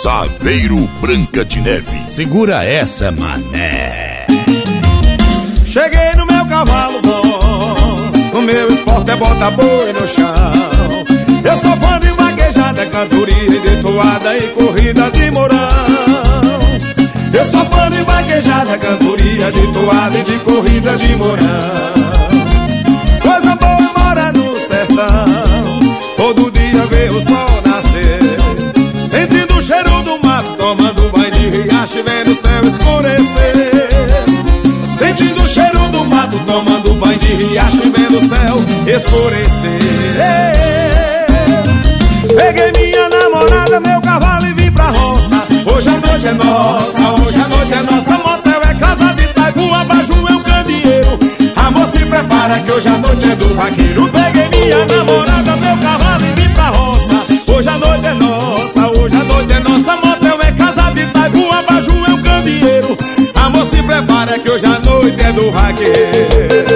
Saveiro Branca de Neve. Segura essa, mané. Cheguei no meu cavalo bom, o meu esporte é bota boi no chão. Eu sou fã de vaquejada, cantoria de toada e corrida de mourão. Eu sou fã de vaquejada, cantoria de toada e de corrida de mourão. Coisa boa mora no sertão, todo dia vê o sol nascer, sentindo o cheiro do mato, tomando banho de riacho e vendo o céu escurecer. Sentindo o cheiro do mato, tomando banho de riacho e vendo o céu escurecer. Peguei minha namorada, meu cavalo e vim pra roça. Hoje a noite é nossa, hoje a noite é nossa. Motel é casa de taipu, abajur é um candeeiro. Amor, se prepara que hoje a noite é do vaqueiro. Peguei minha namorada, meu cavalo e vim pra roça. Hoje a noite é nossa, hoje a noite é nossa. Motel é casa de taipu, abajur é um candeeiro. Amor, se prepara que hoje a noite é do vaqueiro.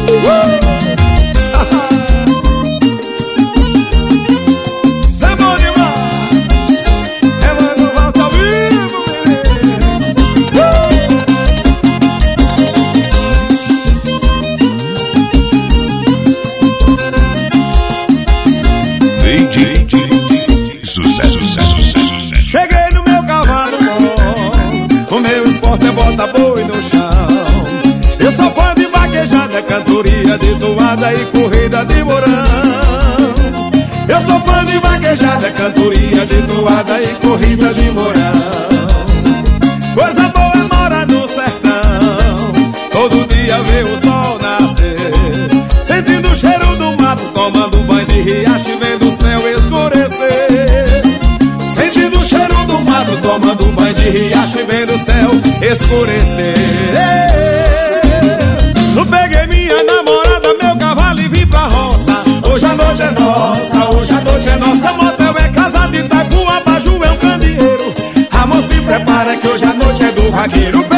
Cheguei no meu cavalo bom, o meu esporte é bota boi no chão. Eu sou fã de vaquejada, cantoria de toada e corrida de mourão. Eu sou fã de vaquejada, cantoria de toada e corrida de mourão. Coisa boa é morar no sertão, todo dia vê o sol nascer, sentindo o cheiro do mato, tomando banho de riacho e vendo o céu escurecer. Sentindo o cheiro do mato, tomando banho de riacho e vendo o céu escurecer. Não peguei minha namorada, meu cavalo e vim pra roça. Hoje a noite é nossa, hoje a noite é nossa. Motel é casa de taipu, abajur é um candeeiro. Amor, se prepara que hoje a noite é do vaqueiro.